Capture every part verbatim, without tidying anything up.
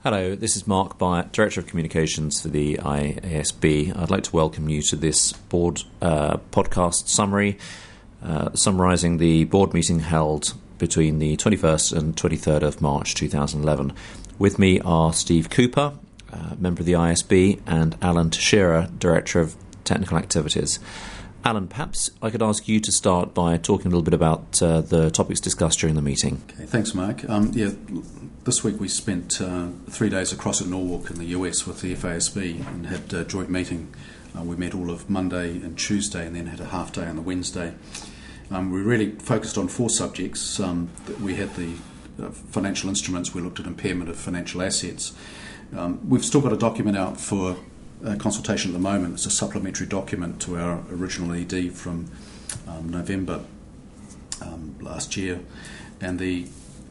Hello, this is Mark Byatt, Director of Communications for the I A S B. I'd like to welcome you to this board uh, podcast summary, uh, summarising the board meeting held between the twenty-first and twenty-third of March two thousand eleven. With me are Steve Cooper, uh, member of the I A S B, and Alan Teixeira, Director of Technical Activities. Alan, perhaps I could ask you to start by talking a little bit about uh, the topics discussed during the meeting. Okay, thanks, Mark. Um, yeah, this week we spent uh, three days across at Norwalk in the U S with the F A S B and had a joint meeting. Uh, we met all of Monday and Tuesday and then had a half day on the Wednesday. Um, we really focused on four subjects. Um, we had the uh, financial instruments, we looked at impairment of financial assets. Um, we've still got a document out for uh, consultation at the moment. It's a supplementary document to our original E D from um, November um, last year. And the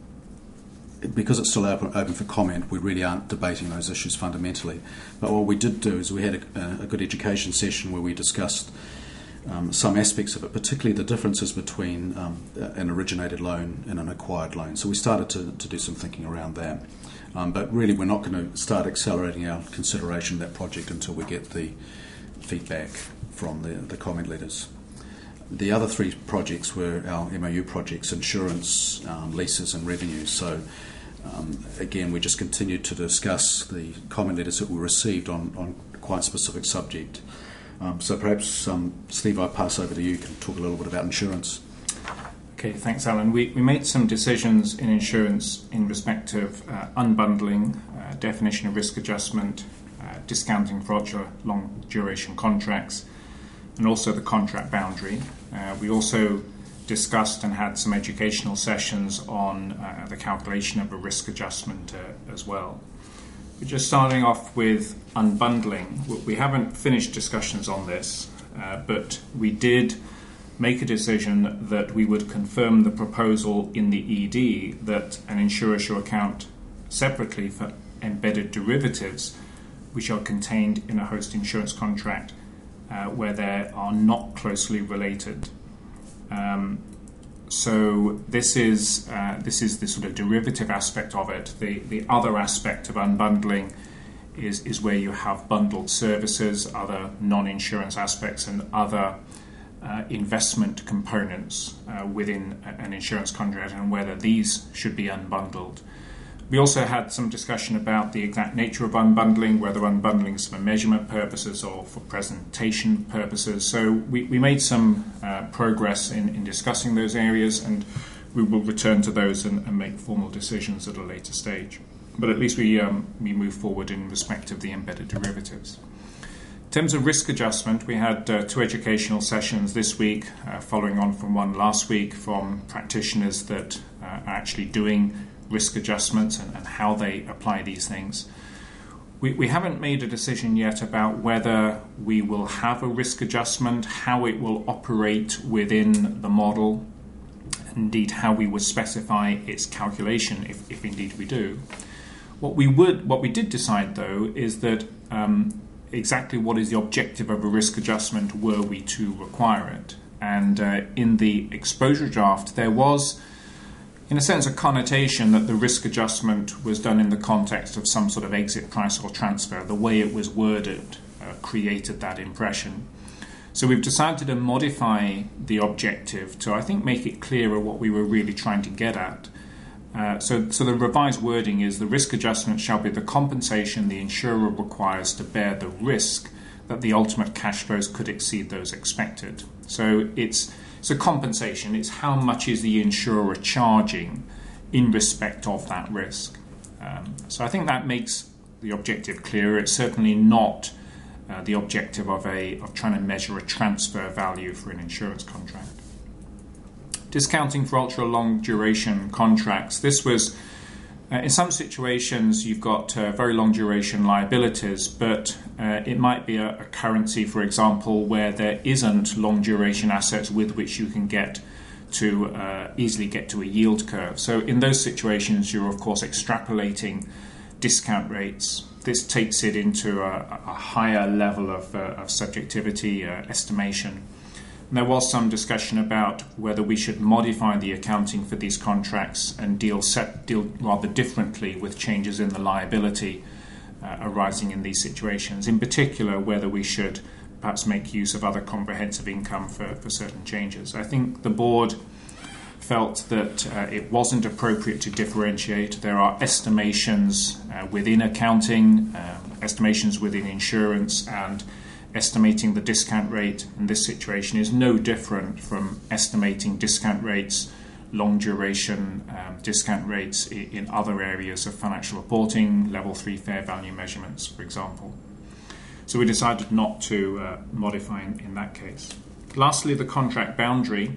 because it's still open, open for comment, we really aren't debating those issues fundamentally. But what we did do is we had a, a good education session where we discussed um, some aspects of it, particularly the differences between um, an originated loan and an acquired loan. So we started to, to do some thinking around that. Um, but really we're not going to start accelerating our consideration of that project until we get the feedback from the, the comment letters. The other three projects were our M O U projects: insurance, um, leases and revenues. So um, again, we just continued to discuss the comment letters that we received on, on quite a specific subject. Um, so perhaps, um, Steve, I pass over to you. You can talk a little bit about insurance. Okay, thanks, Alan. We, we made some decisions in insurance in respect of uh, unbundling, uh, definition of risk adjustment, uh, discounting for ultra long duration contracts, and also the contract boundary. Uh, we also discussed and had some educational sessions on uh, the calculation of a risk adjustment uh, as well. We're just starting off with unbundling. We haven't finished discussions on this, uh, but we did make a decision that we would confirm the proposal in the E D that an insurer shall account separately for embedded derivatives which are contained in a host insurance contract Uh, where they are not closely related. Um, so this is uh, this is the sort of derivative aspect of it. The the other aspect of unbundling is is where you have bundled services, other non-insurance aspects, and other uh, investment components uh, within an insurance contract, and whether these should be unbundled. We also had some discussion about the exact nature of unbundling, whether unbundling is for measurement purposes or for presentation purposes. So we, we made some uh, progress in, in discussing those areas, and we will return to those and, and make formal decisions at a later stage. But at least we, um, we move forward in respect of the embedded derivatives. In terms of risk adjustment, we had uh, two educational sessions this week, uh, following on from one last week from practitioners that uh, are actually doing risk adjustments and, and how they apply these things. We, we haven't made a decision yet about whether we will have a risk adjustment, how it will operate within the model, indeed how we would specify its calculation, if, if indeed we do. What we would, what we did decide, though, is that um, exactly what is the objective of a risk adjustment were we to require it. And uh, in the exposure draft, there was, in a sense, a connotation that the risk adjustment was done in the context of some sort of exit price or transfer. The way it was worded uh, created that impression. So we've decided to modify the objective to, I think, make it clearer what we were really trying to get at. Uh, so, so the revised wording is: the risk adjustment shall be the compensation the insurer requires to bear the risk that the ultimate cash flows could exceed those expected. So it's It's a compensation. It's how much is the insurer charging in respect of that risk. Um, so I think that makes the objective clearer. It's certainly not uh, the objective of a of trying to measure a transfer value for an insurance contract. Discounting for ultra long duration contracts. This was Uh, in some situations, you've got uh, very long duration liabilities, but uh, it might be a, a currency, for example, where there isn't long duration assets with which you can get to uh, easily get to a yield curve. So in those situations, you're of course extrapolating discount rates. This takes it into a, a higher level of, uh, of subjectivity uh, estimation. And there was some discussion about whether we should modify the accounting for these contracts and deal set, deal rather differently with changes in the liability uh, arising in these situations. In particular, whether we should perhaps make use of other comprehensive income for, for certain changes. I think the board felt that uh, it wasn't appropriate to differentiate. There are estimations uh, within accounting, um, estimations within insurance, and estimating the discount rate in this situation is no different from estimating discount rates, long duration um, discount rates in, in other areas of financial reporting, level three fair value measurements, for example. So we decided not to uh, modify in, in that case. Lastly, the contract boundary.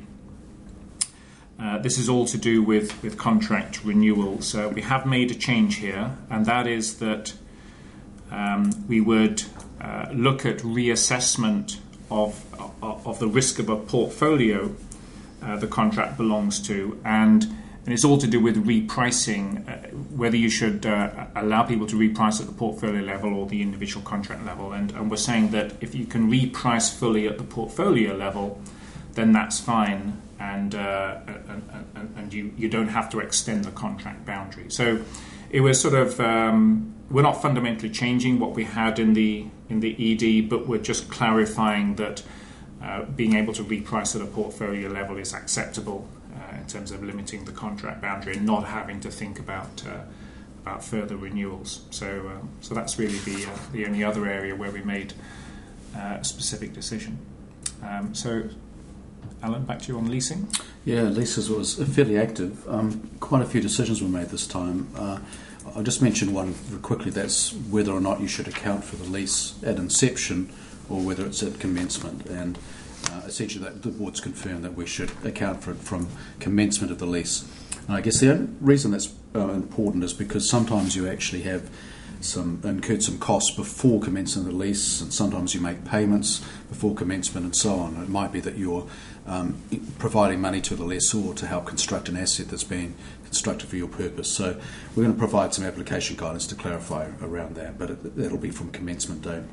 Uh, this is all to do with, with contract renewals. So we have made a change here, and that is that um, we would uh, look at reassessment of, of, of the risk of a portfolio uh, the contract belongs to, and, and it's all to do with repricing, uh, whether you should uh, allow people to reprice at the portfolio level or the individual contract level. And, and we're saying that if you can reprice fully at the portfolio level, then that's fine. And, uh, and, and, and you, you don't have to extend the contract boundary. So it was sort of, um, we're not fundamentally changing what we had in the in the E D, but we're just clarifying that uh, being able to reprice at a portfolio level is acceptable uh, in terms of limiting the contract boundary and not having to think about uh, about further renewals. So um, so that's really the uh, the only other area where we made uh, a specific decision. Um, so. Alan, back to you on leasing. Yeah, leases was fairly active. Um, quite a few decisions were made this time. Uh, I'll just mention one quickly. That's whether or not you should account for the lease at inception or whether it's at commencement. And uh, essentially that, the board's confirmed that we should account for it from commencement of the lease. And I guess the only reason that's uh, important is because sometimes you actually have some incurred some costs before commencement of the lease, and sometimes you make payments before commencement and so on. It might be that you're um, providing money to the lessor to help construct an asset that's being constructed for your purpose. So we're going to provide some application guidance to clarify around that, but it, that'll be from commencement date.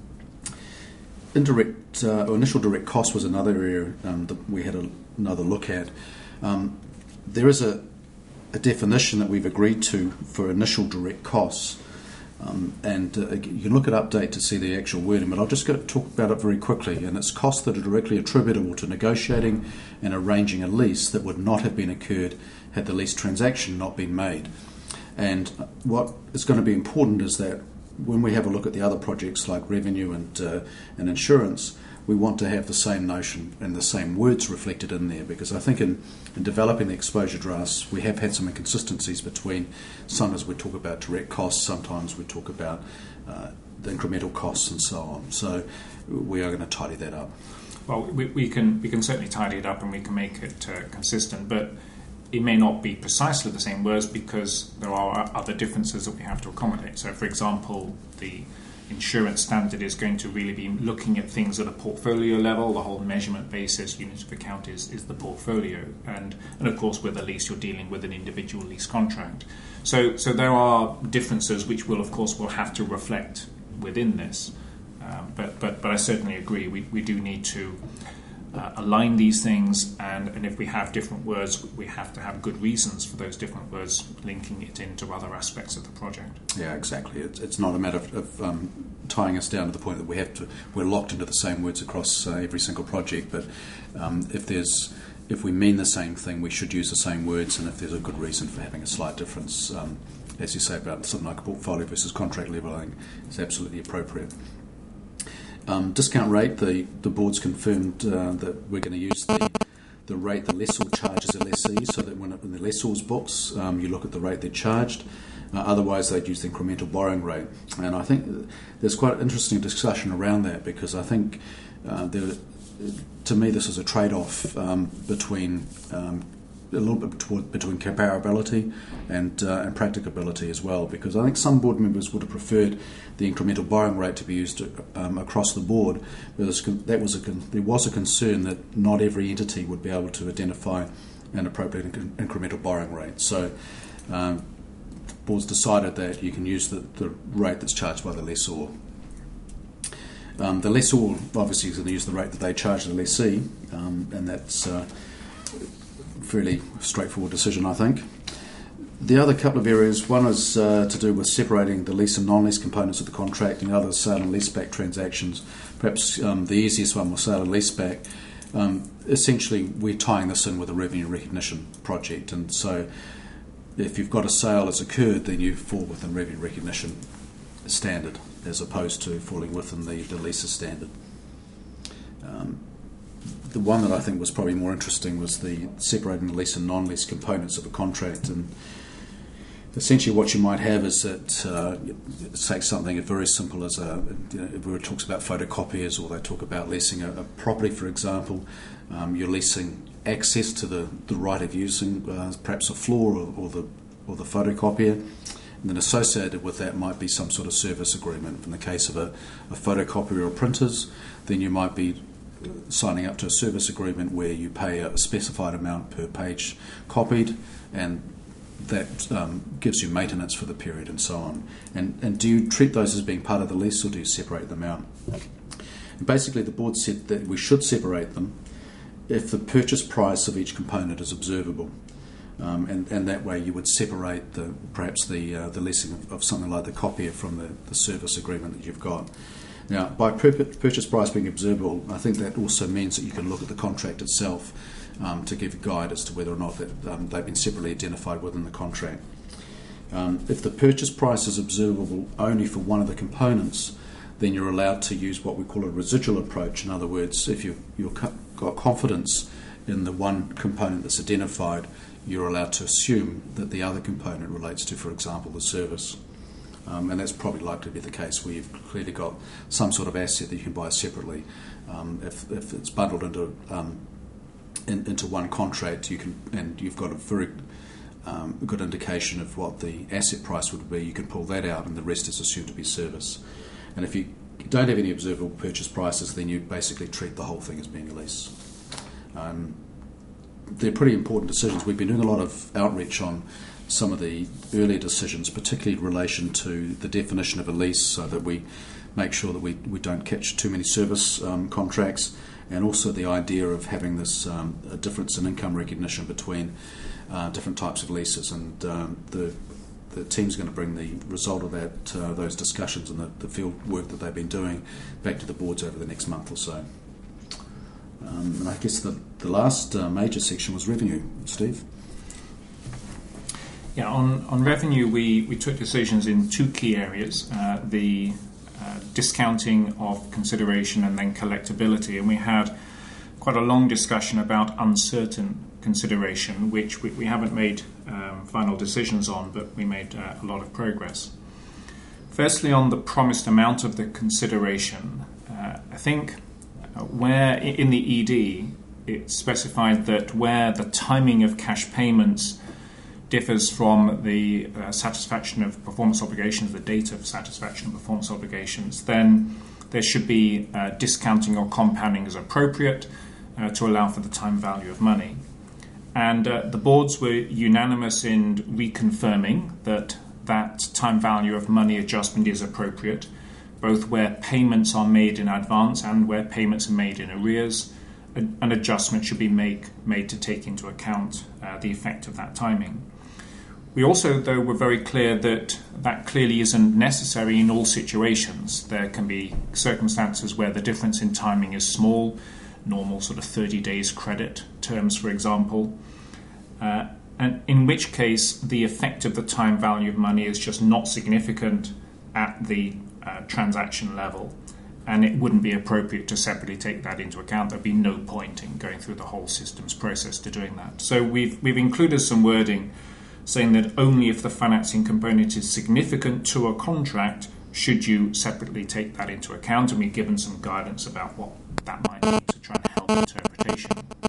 Indirect uh, or initial direct cost was another area um, that we had a, another look at. Um, there is a, a definition that we've agreed to for initial direct costs. Um, and uh, you can look at Update to see the actual wording, but I'll just go talk about it very quickly. And it's costs that are directly attributable to negotiating and arranging a lease that would not have been incurred had the lease transaction not been made. And what is going to be important is that when we have a look at the other projects like revenue and uh, and insurance, we want to have the same notion and the same words reflected in there, because I think in, in developing the exposure drafts we have had some inconsistencies between sometimes we talk about direct costs, sometimes we talk about uh, the incremental costs and so on. So we are going to tidy that up. Well, we, we can we can certainly tidy it up and we can make it uh, consistent, but it may not be precisely the same words because there are other differences that we have to accommodate. So, for example, the insurance standard is going to really be looking at things at a portfolio level. The whole measurement basis, unit of account, is, is the portfolio. And, and of course, with a lease, you're dealing with an individual lease contract. So, so there are differences which will, of course, will have to reflect within this. Um, but, but, but I certainly agree. We, we do need to uh, align these things, and, and if we have different words, we have to have good reasons for those different words, linking it into other aspects of the project. Yeah, exactly. It's, it's not a matter of, of um, tying us down to the point that we have to we're locked into the same words across uh, every single project. But um, if there's if we mean the same thing, we should use the same words, and if there's a good reason for having a slight difference, um, as you say about something like a portfolio versus contract level, I think it's absolutely appropriate. Um, discount rate, the, the board's confirmed uh, that we're going to use the the rate the lessor charges a lessee, so that when it, in the lessor's books um, you look at the rate they're charged. Uh, otherwise they'd use the incremental borrowing rate. And I think there's quite an interesting discussion around that, because I think uh, there, to me this is a trade-off um, between um, a little bit toward, between comparability and uh, and practicability as well, because I think some board members would have preferred the incremental borrowing rate to be used um, across the board. That was a there was a concern that not every entity would be able to identify an appropriate incremental borrowing rate. So um, the board's decided that you can use the, the rate that's charged by the lessor. Um, the lessor obviously is going to use the rate that they charge the lessee, um, and that's a fairly straightforward decision, I think. The other couple of areas, one is uh, to do with separating the lease and non-lease components of the contract, and the other is sale and leaseback transactions. Perhaps um, the easiest one was sale and leaseback. Um, essentially, we're tying this in with a revenue recognition project, and so if you've got a sale that's occurred, then you fall within revenue recognition standard, as opposed to falling within the, the leaser standard. Um, the one that I think was probably more interesting was the separating the lease and non-lease components of a contract, and essentially what you might have is that uh, take something very simple as a, you know, where it talks about photocopiers, or they talk about leasing a, a property, for example. Um, you're leasing access to the, the right of using uh, perhaps a floor or, or the or the photocopier, and then associated with that might be some sort of service agreement. In the case of a, a photocopier or printers, then you might be signing up to a service agreement where you pay a specified amount per page copied, and that um, gives you maintenance for the period and so on. And, and do you treat those as being part of the lease, or do you separate them out? And basically the board said that we should separate them if the purchase price of each component is observable. Um, and, and that way you would separate the perhaps the uh, the leasing of, of something like the copier from the, the service agreement that you've got. Now, by pur- purchase price being observable, I think that also means that you can look at the contract itself um, to give a guide as to whether or not that um, they've been separately identified within the contract. Um, if the purchase price is observable only for one of the components, then you're allowed to use what we call a residual approach. In other words, if you, you've got confidence in the one component that's identified, you're allowed to assume that the other component relates to, for example, the service. Um, and that's probably likely to be the case where you've clearly got some sort of asset that you can buy separately. Um, if, if it's bundled into um, in, into one contract, you can, and you've got a very um, good indication of what the asset price would be, you can pull that out, and the rest is assumed to be service. And if you don't have any observable purchase prices, then you basically treat the whole thing as being a lease. Um, they're pretty important decisions. We've been doing a lot of outreach on some of the earlier decisions, particularly in relation to the definition of a lease, so that we make sure that we, we don't catch too many service um, contracts, and also the idea of having this um, a difference in income recognition between uh, different types of leases. And um, the the team's going to bring the result of that uh, those discussions and the, the field work that they've been doing back to the boards over the next month or so. Um, and I guess the, the last uh, major section was revenue. Steve? Yeah, on, on revenue, we, we took decisions in two key areas, uh, the uh, discounting of consideration and then collectability. And we had quite a long discussion about uncertain consideration, which we, we haven't made um, final decisions on, but we made uh, a lot of progress. Firstly, on the promised amount of the consideration, uh, I think where in the E D it specified that where the timing of cash payments differs from the uh, satisfaction of performance obligations, the date of satisfaction of performance obligations, then there should be uh, discounting or compounding as appropriate uh, to allow for the time value of money. And uh, the boards were unanimous in reconfirming that that time value of money adjustment is appropriate, both where payments are made in advance and where payments are made in arrears. An adjustment should be make, made to take into account uh, the effect of that timing. We also, though, were very clear that that clearly isn't necessary in all situations. There can be circumstances where the difference in timing is small, normal sort of thirty days credit terms, for example, uh, and in which case the effect of the time value of money is just not significant at the uh, transaction level, and it wouldn't be appropriate to separately take that into account. There'd be no point in going through the whole systems process to doing that. So we've we've included some wording saying that only if the financing component is significant to a contract should you separately take that into account, and we've given some guidance about what that might mean to try and help interpretation.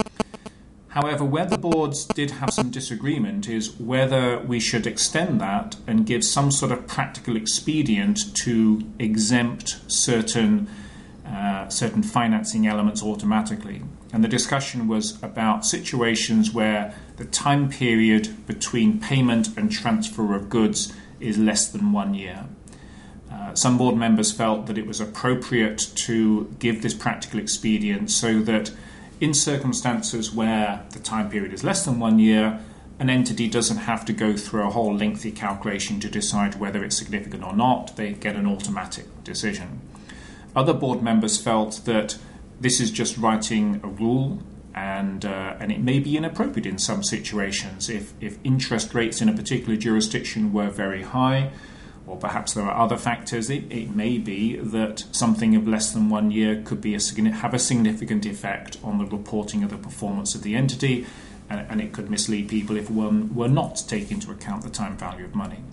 However, where the boards did have some disagreement is whether we should extend that and give some sort of practical expedient to exempt certain uh, certain financing elements automatically. And the discussion was about situations where the time period between payment and transfer of goods is less than one year. Uh, some board members felt that it was appropriate to give this practical expedient so that in circumstances where the time period is less than one year, an entity doesn't have to go through a whole lengthy calculation to decide whether it's significant or not. They get an automatic decision. Other board members felt that this is just writing a rule, and uh, and it may be inappropriate in some situations. If, if interest rates in a particular jurisdiction were very high, or perhaps there are other factors, it, it may be that something of less than one year could be a, have a significant effect on the reporting of the performance of the entity, and, and it could mislead people if one were not to take into account the time value of money.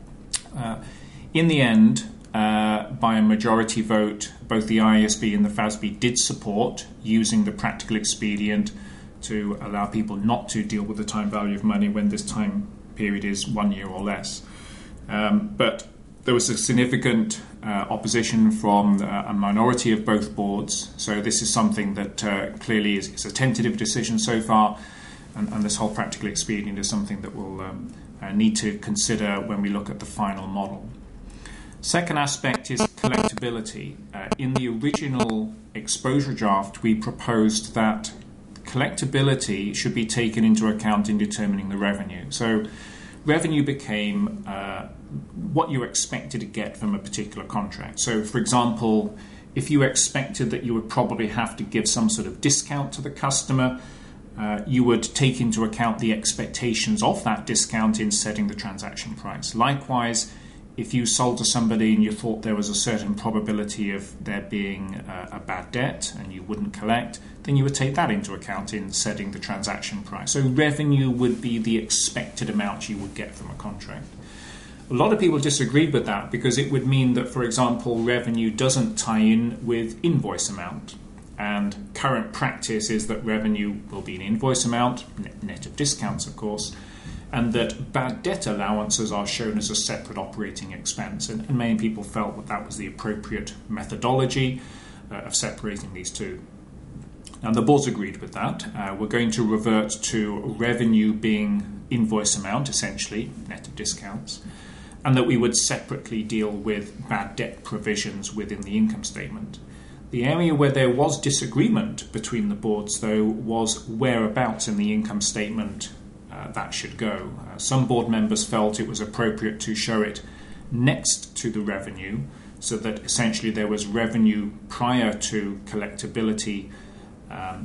Uh, in the end, uh, by a majority vote, both the I A S B and the F A S B did support using the practical expedient to allow people not to deal with the time value of money when this time period is one year or less. Um, but there was a significant uh, opposition from uh, a minority of both boards. So this is something that uh, clearly is, is a tentative decision so far, and, and this whole practical expedient is something that we'll um, uh, need to consider when we look at the final model. Second aspect is collectability. Uh, in the original exposure draft, we proposed that collectability should be taken into account in determining the revenue. So revenue became uh, what you expected to get from a particular contract. So, for example, if you expected that you would probably have to give some sort of discount to the customer, uh, you would take into account the expectations of that discount in setting the transaction price. Likewise, if you sold to somebody and you thought there was a certain probability of there being a, a bad debt and you wouldn't collect, then you would take that into account in setting the transaction price. So revenue would be the expected amount you would get from a contract. A lot of people disagreed with that because it would mean that, for example, revenue doesn't tie in with invoice amount. And current practice is that revenue will be an invoice amount, net of discounts, of course, and that bad debt allowances are shown as a separate operating expense. And, and many people felt that that was the appropriate methodology uh, of separating these two. And the boards agreed with that. Uh, we're going to revert to revenue being invoice amount, essentially, net of discounts, and that we would separately deal with bad debt provisions within the income statement. The area where there was disagreement between the boards, though, was whereabouts in the income statement uh, that should go. Uh, some board members felt it was appropriate to show it next to the revenue, so that essentially there was revenue prior to collectability, um,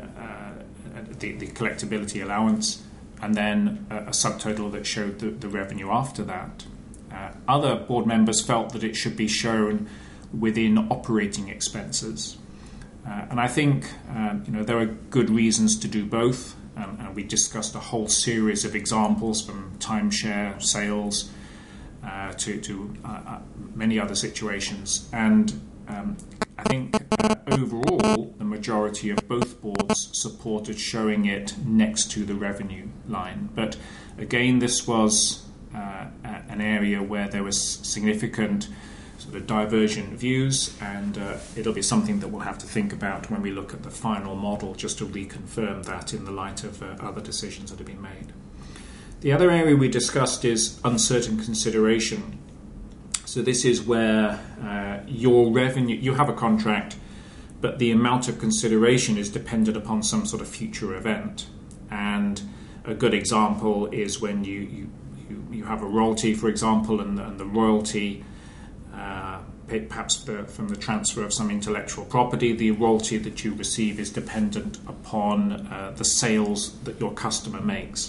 uh, the, the collectability allowance, and then a, a subtotal that showed the, the revenue after that. Uh, other board members felt that it should be shown within operating expenses. Uh, and I think um, you know there are good reasons to do both. Um, and we discussed a whole series of examples from timeshare sales uh, to, to uh, uh, many other situations. And um, I think uh, overall the majority of both boards supported showing it next to the revenue line. But again, this was uh, an area where there was significant sort of divergent views, and uh, it'll be something that we'll have to think about when we look at the final model, just to reconfirm that in the light of uh, other decisions that have been made. The other area we discussed is uncertain consideration. So this is where uh, your revenue, you have a contract, but the amount of consideration is dependent upon some sort of future event. And a good example is when you you, you, you have a royalty, for example, and, and the royalty Uh, perhaps the, from the transfer of some intellectual property, the royalty that you receive is dependent upon uh, the sales that your customer makes.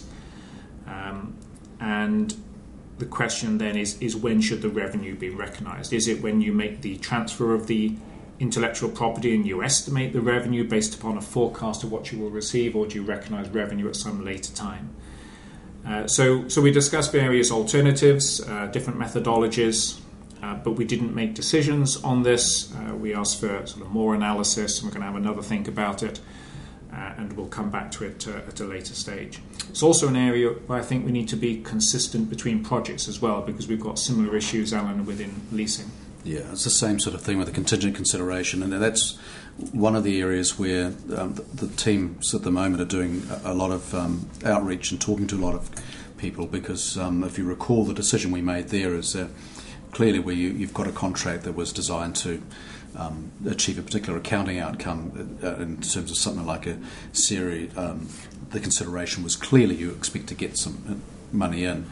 Um, and the question then is, is when should the revenue be recognised? Is it when you make the transfer of the intellectual property and you estimate the revenue based upon a forecast of what you will receive, or do you recognise revenue at some later time? Uh, so, so we discussed various alternatives, uh, different methodologies, Uh, but we didn't make decisions on this. Uh, we asked for sort of more analysis, and we're going to have another think about it, uh, and we'll come back to it uh, at a later stage. It's also an area where I think we need to be consistent between projects as well, because we've got similar issues, Alan, within leasing. Yeah, it's the same sort of thing with the contingent consideration, and that's one of the areas where um, the, the teams at the moment are doing a, a lot of um, outreach and talking to a lot of people, because um, if you recall, the decision we made there is that clearly where you, you've got a contract that was designed to um, achieve a particular accounting outcome uh, in terms of something like a series, um, the consideration was clearly you expect to get some money in,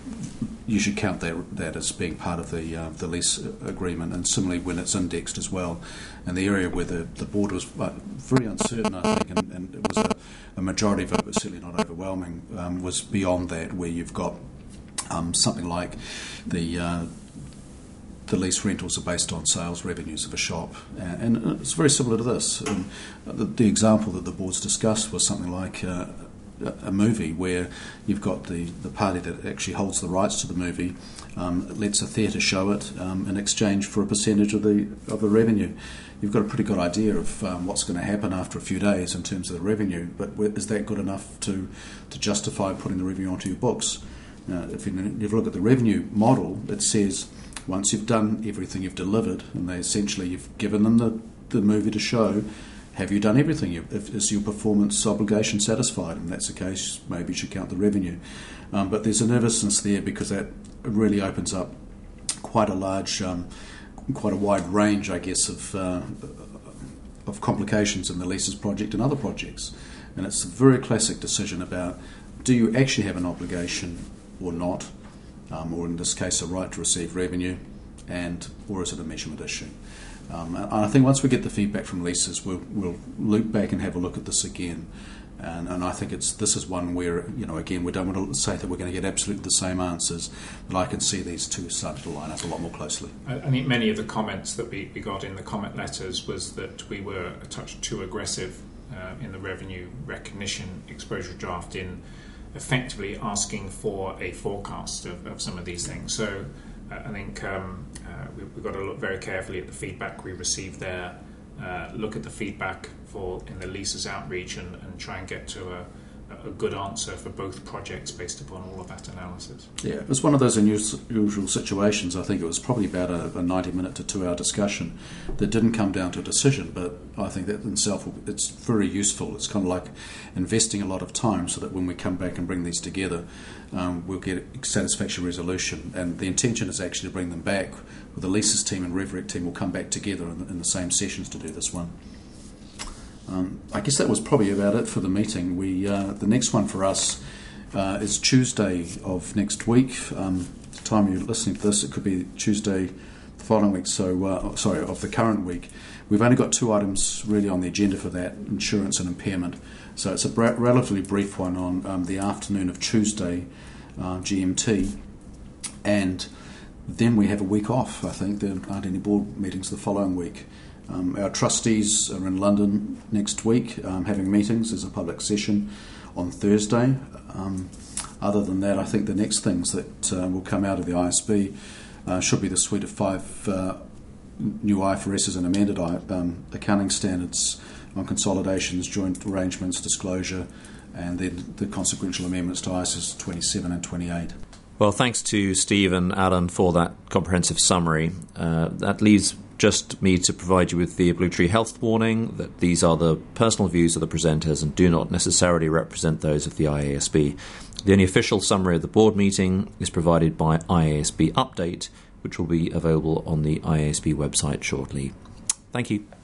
you should count that, that as being part of the uh, the lease agreement, and similarly when it's indexed as well. And the area where the, the board was uh, very uncertain, I think, and, and it was a, a majority vote, but certainly not overwhelming, um, was beyond that, where you've got um, something like the uh, the lease rentals are based on sales revenues of a shop, and, and it's very similar to this. And the, the example that the board's discussed was something like Uh, a movie where you've got the, the party that actually holds the rights to the movie um, lets a theatre show it um, in exchange for a percentage of the of the revenue. You've got a pretty good idea of um, what's going to happen after a few days in terms of the revenue, but is that good enough to, to justify putting the revenue onto your books? Now, if you, if you look at the revenue model, it says once you've done everything you've delivered, and they essentially you've given them the, the movie to show, have you done everything? If, is your performance obligation satisfied? And that's the case, maybe you should count the revenue. Um, but there's a nervousness there because that really opens up quite a large, um, quite a wide range, I guess, of uh, of complications in the leases project and other projects. And it's a very classic decision about, do you actually have an obligation or not? Um, or in this case, a right to receive revenue, and or is it a measurement issue? Um, and I think once we get the feedback from leases, we'll, we'll loop back and have a look at this again. And, and I think it's this is one where, you know, again, we don't want to say that we're going to get absolutely the same answers, but I can see these two starting to line up a lot more closely. I think many of the comments that we, we got in the comment letters was that we were a touch too aggressive uh, in the revenue recognition exposure draft in effectively asking for a forecast of, of some of these things. So uh, I think um, uh, we, we've got to look very carefully at the feedback we received there, uh, look at the feedback for in the leases outreach, and, and try and get to a, a good answer for both projects based upon all of that analysis. Yeah, it was one of those unusual situations. I think it was probably about a, a ninety minute to two hour discussion that didn't come down to a decision, but I think that in itself it's very useful. It's kind of like investing a lot of time so that when we come back and bring these together, um, we'll get a satisfactory resolution. And the intention is actually to bring them back with the leases team and RevRec team will come back together in the, in the same sessions to do this one. Um, I guess that was probably about it for the meeting. We uh, the next one for us uh, is Tuesday of next week. Um, the time you're listening to this, it could be Tuesday the following week. So uh, sorry, of the current week. We've only got two items really on the agenda for that: insurance and impairment. So it's a bra- relatively brief one on um, the afternoon of Tuesday, uh, G M T, and then we have a week off. I think there aren't any board meetings the following week. Um, our trustees are in London next week um, having meetings. There's a public session on Thursday. Um, other than that, I think the next things that uh, will come out of the I S B uh, should be the suite of five uh, new I F R Ss and amended um, accounting standards on consolidations, joint arrangements, disclosure, and then the consequential amendments to I S S twenty-seven and twenty-eight. Well, thanks to Steve and Alan for that comprehensive summary. Uh, that leaves just me to provide you with the obligatory health warning that these are the personal views of the presenters and do not necessarily represent those of the I A S B. The only official summary of the board meeting is provided by I A S B Update, which will be available on the I A S B website shortly. Thank you.